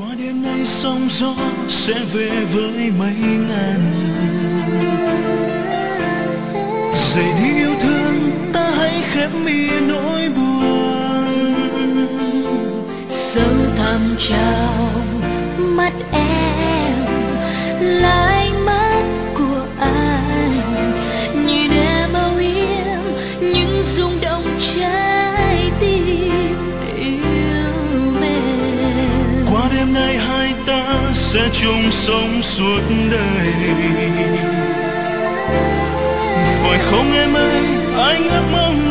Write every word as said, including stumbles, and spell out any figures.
Qua đêm nay sóng gió sẽ về với mấy ngàn dậy đi yêu thương ta hãy khép mi nỗi buồn sâu thẳm trong mắt em là ánh mắt của anh nhìn em âu yếm những rung động trái tim yêu mến. Qua đêm nay hai ta sẽ chung sống suốt đời phải không em ơi anh ước mong